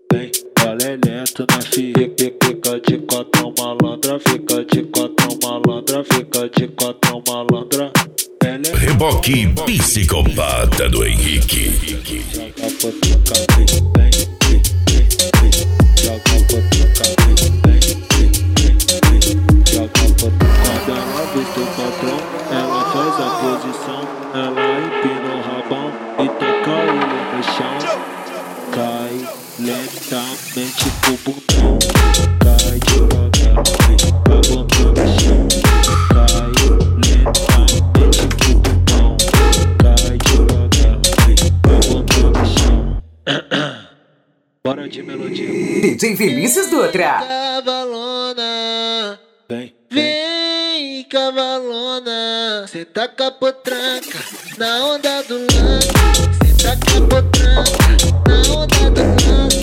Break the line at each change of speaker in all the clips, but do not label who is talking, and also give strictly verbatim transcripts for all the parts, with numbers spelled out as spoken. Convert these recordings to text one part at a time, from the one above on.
Vem, ela é lento na fica, fica de quatro malandra, fica de quatro malandra, fica de quatro malandra. Ela é
Reboque Psicopata do Henrique.
joga pra trocar, vem, vem, vem, vem, joga pra trocar, vem, vem, vem, vem, joga pra trocar. Quando ela vê o patrão, ela faz a posição, ela empina o rabão e taca ele no chão. Cai lentamente pro bundão, cai devagar, com a bunda no chão. Cai lentamente pro bundão, cai devagar, com a bunda no chão. Bora de melodia.
D J Vinícius Dutra.
Cavalona,
Vem,
vem cavalona, cê tá capotranca na onda do lance, cê tá capotranca na onda do lance.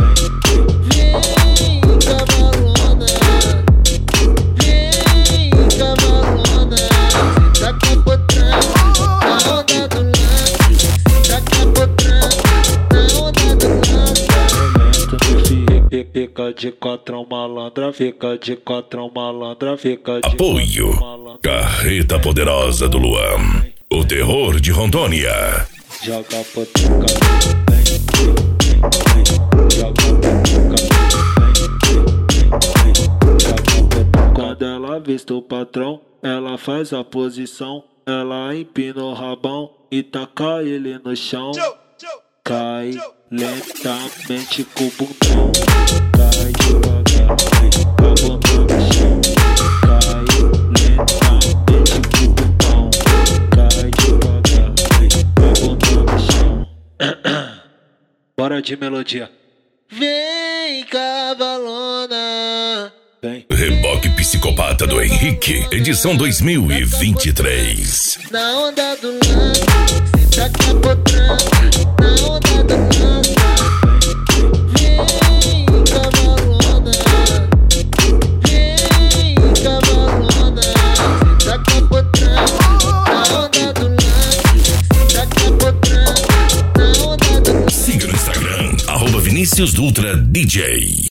Vem cavalona, vem cavalona, cê tá capotranca na onda do lance, cê tá capotranca na onda do lance.
fica de quatro malandra, fica de quatro malandra, fica de
Apoio
quatro malandra.
Carreta Poderosa do Luan, o terror de Rondônia.
Joga pra trocar, vem, vem, vem, vem, joga pra trocar, vem, vem, vem, vem, joga pra trocar. Quando ela vista o patrão, ela faz a posição, ela empina o rabão e taca ele no chão. Cai lentamente com o bundão, cai devagar, com a bunda no chão. Cai lentamente com o bundão, cai devagar, com a bunda no chão. Bora de melodia.
Vem cavalona,
Vem,
Reboque Psicopata do Henrique, edição dois mil e vinte e três.
na onda do lance, cê tá capotranca na onda do lance. Vem cavalona, vem cavalona, cê tá capotranca na onda do lance, cê tá capotranca na onda do lance.
Siga no Instagram, arroba Vinícius Dutra D J.